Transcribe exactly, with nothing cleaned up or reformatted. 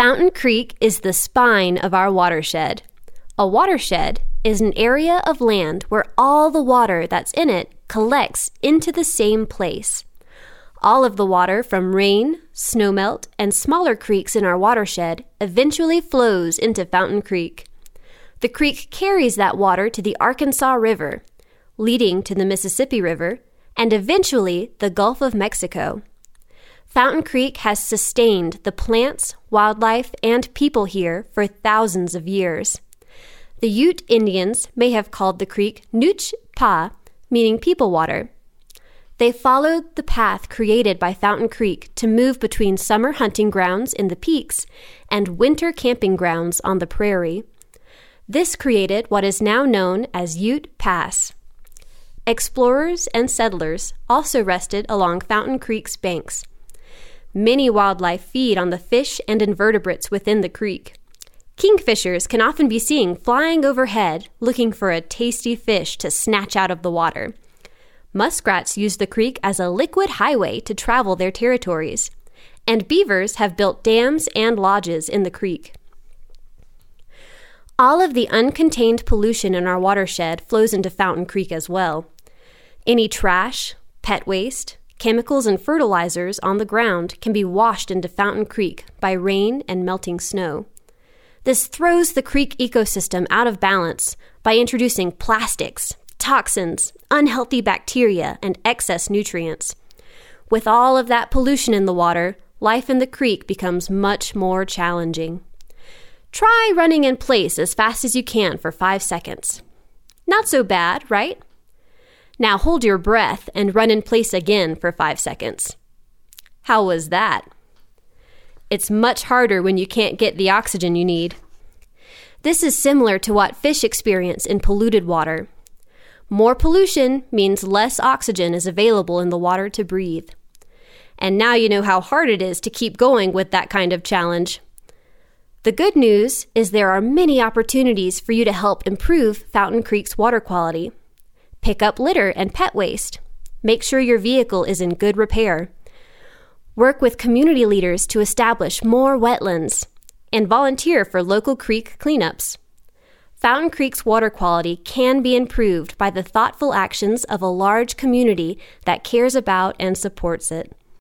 Fountain Creek is the spine of our watershed. A watershed is an area of land where all the water that's in it collects into the same place. All of the water from rain, snowmelt, and smaller creeks in our watershed eventually flows into Fountain Creek. The creek carries that water to the Arkansas River, leading to the Mississippi River, and eventually the Gulf of Mexico. Fountain Creek has sustained the plants, wildlife, and people here for thousands of years. The Ute Indians may have called the creek Nooch Pa, meaning people water. They followed the path created by Fountain Creek to move between summer hunting grounds in the peaks and winter camping grounds on the prairie. This created what is now known as Ute Pass. Explorers and settlers also rested along Fountain Creek's banks. Many wildlife feed on the fish and invertebrates within the creek. Kingfishers can often be seen flying overhead looking for a tasty fish to snatch out of the water. Muskrats use the creek as a liquid highway to travel their territories, and beavers have built dams and lodges in the creek. All of the uncontained pollution in our watershed flows into Fountain Creek as well. Any trash, pet waste, chemicals, and fertilizers on the ground can be washed into Fountain Creek by rain and melting snow. This throws the creek ecosystem out of balance by introducing plastics, toxins, unhealthy bacteria, and excess nutrients. With all of that pollution in the water, life in the creek becomes much more challenging. Try running in place as fast as you can for five seconds. Not so bad, right? Now hold your breath and run in place again for five seconds. How was that? It's much harder when you can't get the oxygen you need. This is similar to what fish experience in polluted water. More pollution means less oxygen is available in the water to breathe. And now you know how hard it is to keep going with that kind of challenge. The good news is there are many opportunities for you to help improve Fountain Creek's water quality. Pick up litter and pet waste. Make sure your vehicle is in good repair. Work with community leaders to establish more wetlands, and volunteer for local creek cleanups. Fountain Creek's water quality can be improved by the thoughtful actions of a large community that cares about and supports it.